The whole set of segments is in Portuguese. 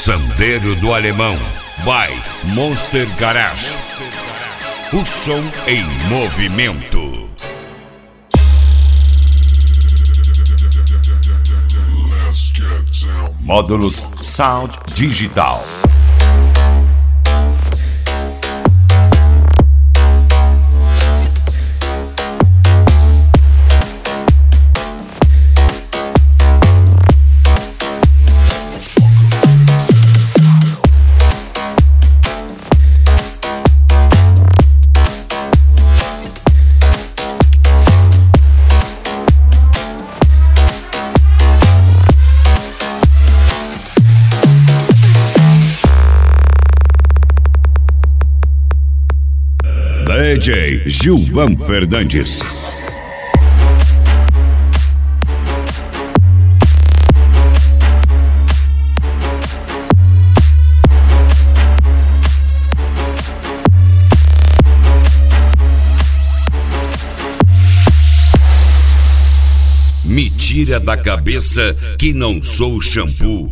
Sandeiro do Alemão, by Monster Garage. O som em movimento. Módulos Sound Digital. DJ Gilvan Fernandes. Me tira da cabeça que não sou shampoo.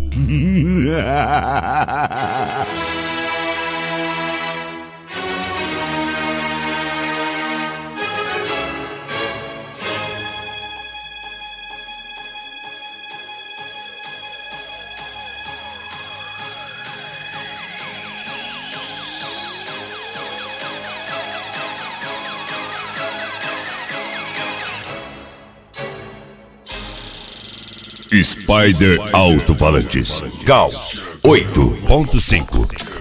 Spider Alto-Falantes Gauss 8.5.